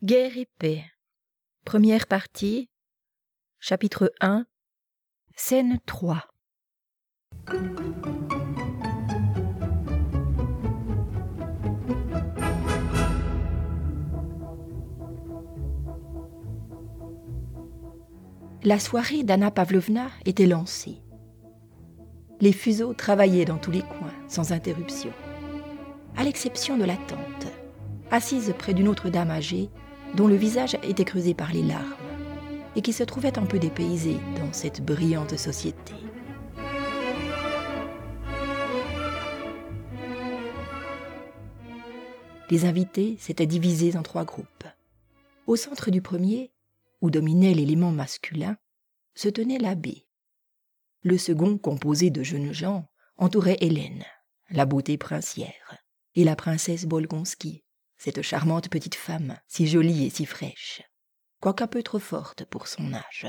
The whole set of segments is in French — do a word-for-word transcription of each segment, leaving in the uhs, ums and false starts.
Guerre et paix. Première partie. Chapitre un. Scène trois. La soirée d'Anna Pavlovna était lancée. Les fuseaux travaillaient dans tous les coins, sans interruption. À l'exception de la tante, assise près d'une autre dame âgée, dont le visage était creusé par les larmes, et qui se trouvait un peu dépaysée dans cette brillante société. Les invités s'étaient divisés en trois groupes. Au centre du premier, où dominait l'élément masculin, se tenait l'abbé. Le second, composé de jeunes gens, entourait Hélène, la beauté princière, et la princesse Bolkonski, cette charmante petite femme, si jolie et si fraîche, quoiqu'un peu trop forte pour son âge.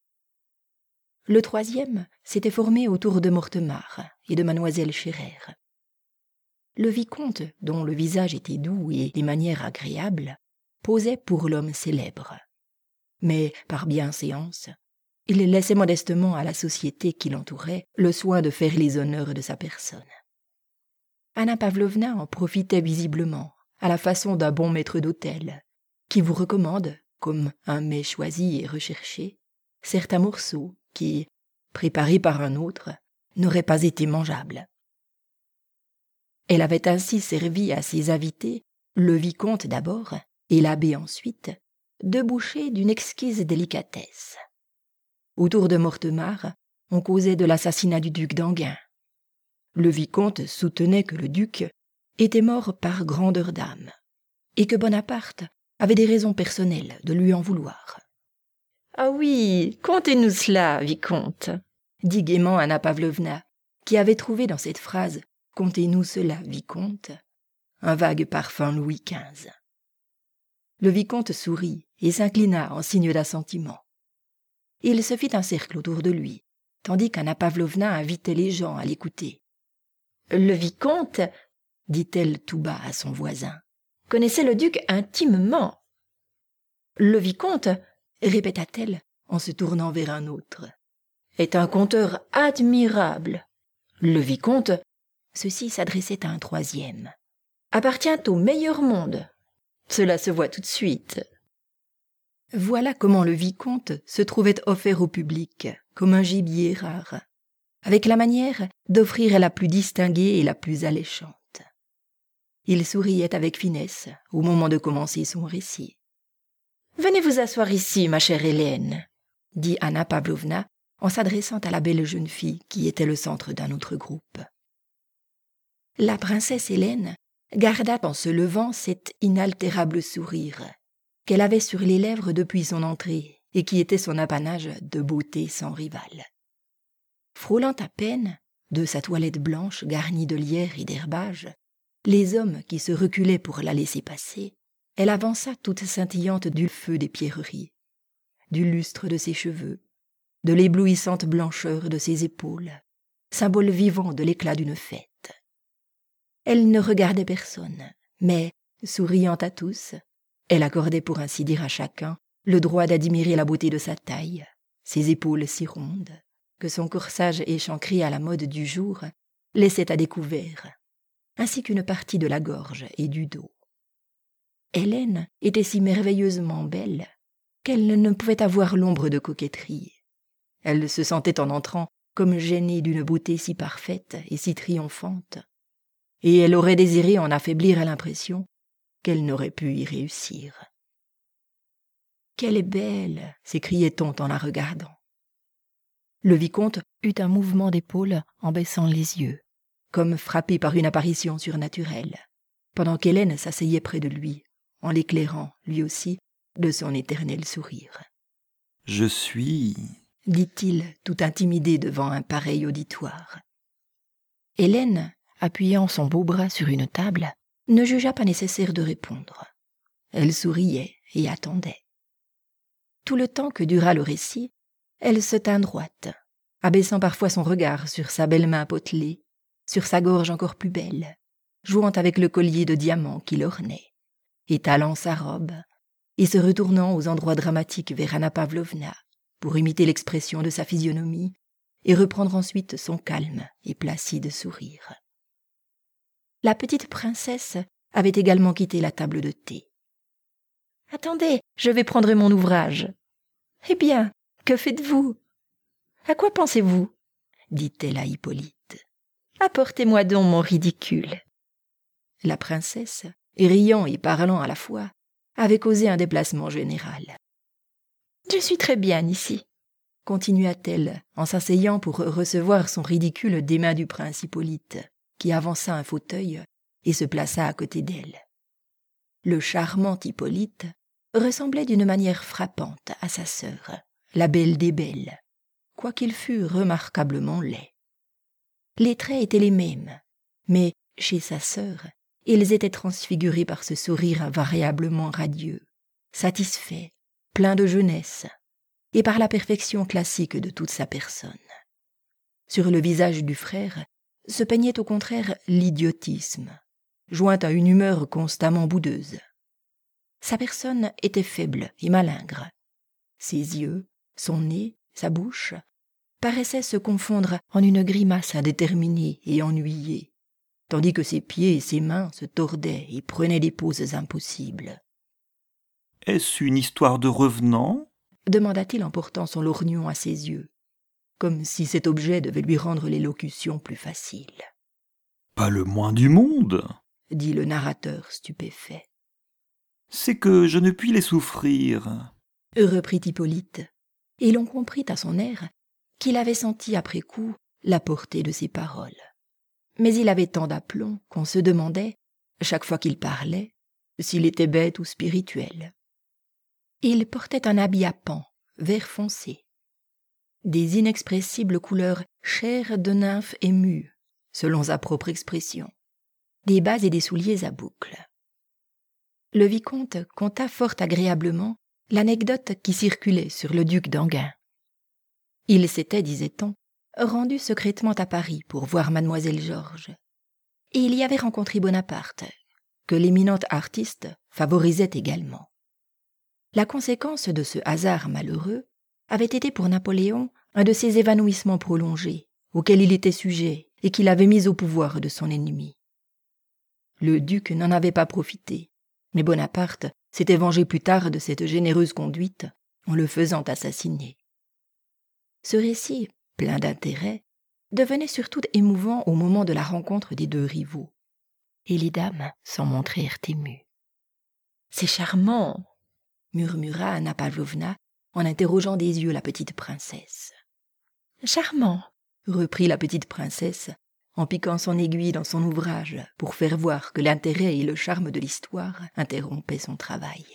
Le troisième s'était formé autour de Mortemart et de mademoiselle Scherer. Le vicomte, dont le visage était doux et les manières agréables, posait pour l'homme célèbre. Mais, par bienséance, il laissait modestement à la société qui l'entourait le soin de faire les honneurs de sa personne. Anna Pavlovna en profitait visiblement, à la façon d'un bon maître d'hôtel, qui vous recommande, comme un mets choisi et recherché, certains morceaux qui, préparés par un autre, n'auraient pas été mangeables. Elle avait ainsi servi à ses invités, le vicomte d'abord et l'abbé ensuite, deux bouchées d'une exquise délicatesse. Autour de Mortemart, on causait de l'assassinat du duc d'Enghien. Le vicomte soutenait que le duc était mort par grandeur d'âme, et que Bonaparte avait des raisons personnelles de lui en vouloir. « Ah oui, contez-nous cela, vicomte !» dit gaiement Anna Pavlovna, qui avait trouvé dans cette phrase « Contez-nous cela, vicomte » un vague parfum Louis quinze. Le vicomte sourit et s'inclina en signe d'assentiment. Il se fit un cercle autour de lui, tandis qu'Anna Pavlovna invitait les gens à l'écouter. « Le vicomte, dit-elle tout bas à son voisin, connaissait le duc intimement. »« Le vicomte, répéta-t-elle en se tournant vers un autre, est un conteur admirable. Le vicomte, ceci s'adressait à un troisième, appartient au meilleur monde. Cela se voit tout de suite. » Voilà comment le vicomte se trouvait offert au public, comme un gibier rare, avec la manière d'offrir la plus distinguée et la plus alléchante. Il souriait avec finesse au moment de commencer son récit. « Venez vous asseoir ici, ma chère Hélène, » dit Anna Pavlovna en s'adressant à la belle jeune fille qui était le centre d'un autre groupe. La princesse Hélène garda en se levant cet inaltérable sourire qu'elle avait sur les lèvres depuis son entrée et qui était son apanage de beauté sans rivale. Frôlant à peine, de sa toilette blanche garnie de lierre et d'herbage, les hommes qui se reculaient pour la laisser passer, elle avança toute scintillante du feu des pierreries, du lustre de ses cheveux, de l'éblouissante blancheur de ses épaules, symbole vivant de l'éclat d'une fête. Elle ne regardait personne, mais, souriant à tous, elle accordait pour ainsi dire à chacun le droit d'admirer la beauté de sa taille, ses épaules si rondes, que son corsage échancré à la mode du jour laissait à découvert, ainsi qu'une partie de la gorge et du dos. Hélène était si merveilleusement belle qu'elle ne pouvait avoir l'ombre de coquetterie. Elle se sentait en entrant comme gênée d'une beauté si parfaite et si triomphante, et elle aurait désiré en affaiblir l'impression qu'elle n'aurait pu y réussir. « Qu'elle est belle !» s'écriait-on en la regardant. Le vicomte eut un mouvement d'épaule en baissant les yeux, comme frappé par une apparition surnaturelle, pendant qu'Hélène s'asseyait près de lui, en l'éclairant, lui aussi, de son éternel sourire. « Je suis... » dit-il, tout intimidé devant un pareil auditoire. Hélène, appuyant son beau bras sur une table, ne jugea pas nécessaire de répondre. Elle souriait et attendait. Tout le temps que dura le récit, elle se tint droite, abaissant parfois son regard sur sa belle main potelée, sur sa gorge encore plus belle, jouant avec le collier de diamants qui l'ornait, étalant sa robe, et se retournant aux endroits dramatiques vers Anna Pavlovna pour imiter l'expression de sa physionomie et reprendre ensuite son calme et placide sourire. La petite princesse avait également quitté la table de thé. « Attendez, je vais prendre mon ouvrage. »« Eh bien, que faites-vous ? À quoi pensez-vous » dit-elle à Hippolyte. « Apportez-moi donc mon ridicule. » La princesse, riant et parlant à la fois, avait causé un déplacement général. « Je suis très bien ici, » continua-t-elle en s'asseyant pour recevoir son ridicule des mains du prince Hippolyte, qui avança un fauteuil et se plaça à côté d'elle. Le charmant Hippolyte ressemblait d'une manière frappante à sa sœur, la belle des belles, quoiqu'il fût remarquablement laid. Les traits étaient les mêmes, mais chez sa sœur, ils étaient transfigurés par ce sourire invariablement radieux, satisfait, plein de jeunesse, et par la perfection classique de toute sa personne. Sur le visage du frère se peignait au contraire l'idiotisme, joint à une humeur constamment boudeuse. Sa personne était faible et malingre. Ses yeux, son nez, sa bouche paraissaient se confondre en une grimace indéterminée et ennuyée, tandis que ses pieds et ses mains se tordaient et prenaient des poses impossibles. « Est-ce une histoire de revenant ?» demanda-t-il en portant son lorgnon à ses yeux, comme si cet objet devait lui rendre l'élocution plus facile. « Pas le moins du monde !» dit le narrateur stupéfait. « C'est que je ne puis les souffrir. » reprit Hippolyte, et l'on comprit à son air qu'il avait senti après coup la portée de ses paroles. Mais il avait tant d'aplomb qu'on se demandait, chaque fois qu'il parlait, s'il était bête ou spirituel. Il portait un habit à pans, vert foncé, des inexpressibles couleurs chères de nymphes émues, selon sa propre expression, des bas et des souliers à boucles. Le vicomte conta fort agréablement l'anecdote qui circulait sur le duc d'Enghien. Il s'était, disait-on, rendu secrètement à Paris pour voir mademoiselle Georges, et il y avait rencontré Bonaparte, que l'éminente artiste favorisait également. La conséquence de ce hasard malheureux avait été pour Napoléon un de ces évanouissements prolongés auxquels il était sujet et qu'il avait mis au pouvoir de son ennemi. Le duc n'en avait pas profité, mais Bonaparte s'était vengé plus tard de cette généreuse conduite en le faisant assassiner. Ce récit, plein d'intérêt, devenait surtout émouvant au moment de la rencontre des deux rivaux, et les dames s'en montrèrent émues. « C'est charmant !» murmura Anna Pavlovna en interrogeant des yeux la petite princesse. « Charmant !» reprit la petite princesse en piquant son aiguille dans son ouvrage pour faire voir que l'intérêt et le charme de l'histoire interrompaient son travail.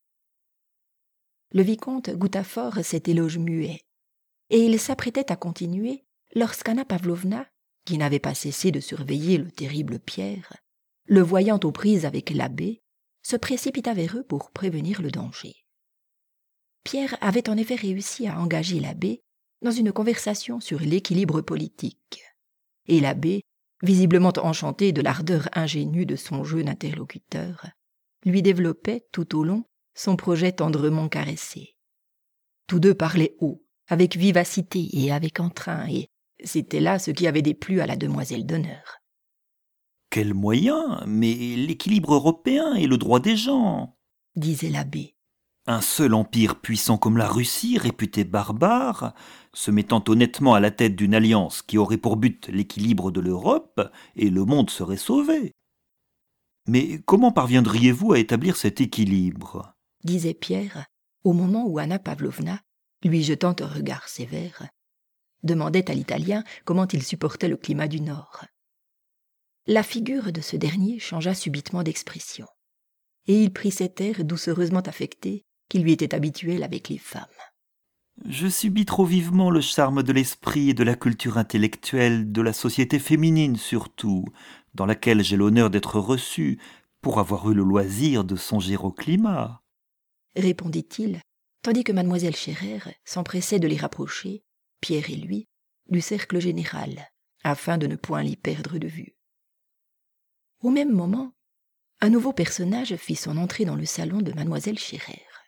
Le vicomte goûta fort cet éloge muet, et il s'apprêtait à continuer lorsqu'Anna Pavlovna, qui n'avait pas cessé de surveiller le terrible Pierre, le voyant aux prises avec l'abbé, se précipita vers eux pour prévenir le danger. Pierre avait en effet réussi à engager l'abbé dans une conversation sur l'équilibre politique, et l'abbé, visiblement enchanté de l'ardeur ingénue de son jeune interlocuteur, lui développait tout au long son projet tendrement caressé. Tous deux parlaient haut, avec vivacité et avec entrain, et c'était là ce qui avait déplu à la demoiselle d'honneur. « Quel moyen, mais l'équilibre européen et le droit des gens !» disait l'abbé. Un seul empire puissant comme la Russie, réputé barbare, se mettant honnêtement à la tête d'une alliance qui aurait pour but l'équilibre de l'Europe, et le monde serait sauvé. Mais comment parviendriez-vous à établir cet équilibre ? disait Pierre, au moment où Anna Pavlovna, lui jetant un regard sévère, demandait à l'Italien comment il supportait le climat du Nord. La figure de ce dernier changea subitement d'expression, et il prit cet air doucereusement affecté qui lui était habituel avec les femmes. « Je subis trop vivement le charme de l'esprit et de la culture intellectuelle de la société féminine surtout, dans laquelle j'ai l'honneur d'être reçu, pour avoir eu le loisir de songer au climat. » répondit-il, tandis que mademoiselle Scherer s'empressait de les rapprocher, Pierre et lui, du cercle général, afin de ne point l'y perdre de vue. Au même moment, un nouveau personnage fit son entrée dans le salon de mademoiselle Scherer.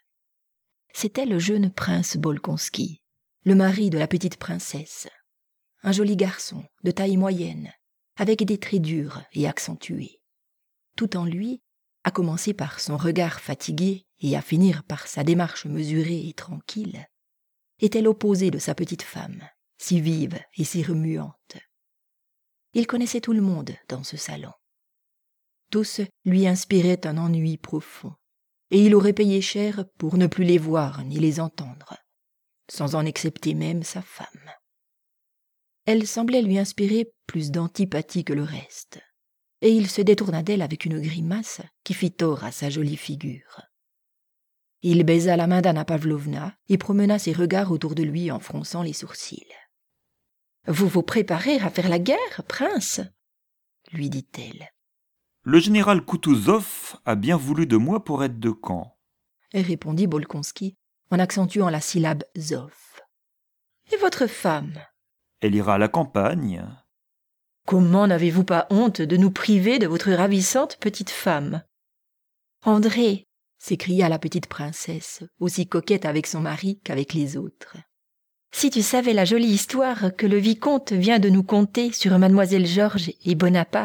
C'était le jeune prince Bolkonski, le mari de la petite princesse. Un joli garçon, de taille moyenne, avec des traits durs et accentués. Tout en lui, à commencer par son regard fatigué et à finir par sa démarche mesurée et tranquille, était l'opposé de sa petite femme, si vive et si remuante. Il connaissait tout le monde dans ce salon. Tous lui inspiraient un ennui profond, et il aurait payé cher pour ne plus les voir ni les entendre, sans en excepter même sa femme. Elle semblait lui inspirer plus d'antipathie que le reste, et il se détourna d'elle avec une grimace qui fit tort à sa jolie figure. Il baisa la main d'Anna Pavlovna et promena ses regards autour de lui en fronçant les sourcils. « Vous vous préparez à faire la guerre, prince ?» lui dit-elle. « Le général Koutouzov a bien voulu de moi pour être de camp, » répondit Bolkonski en accentuant la syllabe « zov ». « Et votre femme ?» ?»« Elle ira à la campagne. » »« Comment n'avez-vous pas honte de nous priver de votre ravissante petite femme ?»« André !» s'écria la petite princesse, aussi coquette avec son mari qu'avec les autres. « Si tu savais la jolie histoire que le vicomte vient de nous conter sur mademoiselle Georges et Bonaparte !»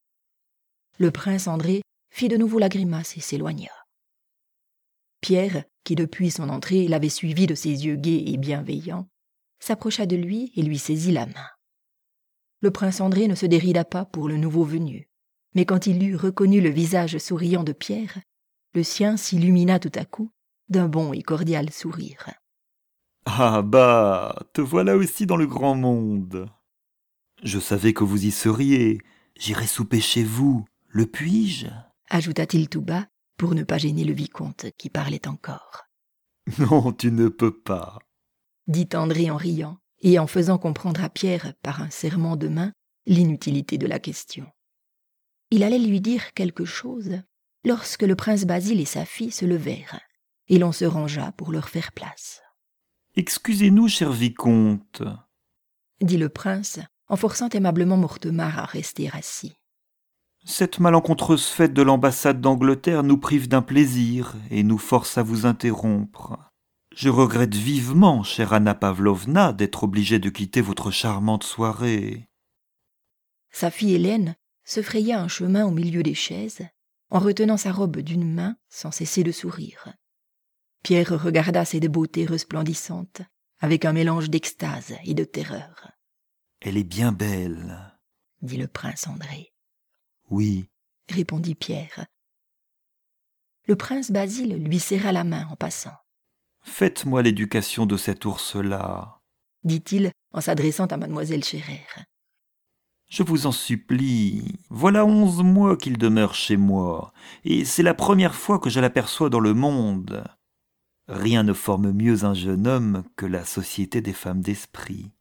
Le prince André fit de nouveau la grimace et s'éloigna. Pierre, qui depuis son entrée l'avait suivi de ses yeux gais et bienveillants, s'approcha de lui et lui saisit la main. Le prince André ne se dérida pas pour le nouveau venu, mais quand il eut reconnu le visage souriant de Pierre, le sien s'illumina tout à coup d'un bon et cordial sourire. « Ah bah, te voilà aussi dans le grand monde. Je savais que vous y seriez. J'irai souper chez vous. Le puis-je » ajouta-t-il tout bas pour ne pas gêner le vicomte qui parlait encore. « Non, tu ne peux pas, » dit André en riant et en faisant comprendre à Pierre par un serrement de main l'inutilité de la question. Il allait lui dire quelque chose lorsque le prince Basile et sa fille se levèrent et l'on se rangea pour leur faire place. « Excusez-nous, cher vicomte, » dit le prince en forçant aimablement Mortemart à rester assis. « Cette malencontreuse fête de l'ambassade d'Angleterre nous prive d'un plaisir et nous force à vous interrompre. Je regrette vivement, chère Anna Pavlovna, d'être obligé de quitter votre charmante soirée. » Sa fille Hélène se fraya un chemin au milieu des chaises, en retenant sa robe d'une main sans cesser de sourire. Pierre regarda cette beauté resplendissante, avec un mélange d'extase et de terreur. « Elle est bien belle, » dit le prince André. « Oui, » répondit Pierre. Le prince Basile lui serra la main en passant. « Faites-moi l'éducation de cet ours-là, » dit-il en s'adressant à mademoiselle Scherer. « Je vous en supplie, voilà onze mois qu'il demeure chez moi, et c'est la première fois que je l'aperçois dans le monde. Rien ne forme mieux un jeune homme que la société des femmes d'esprit.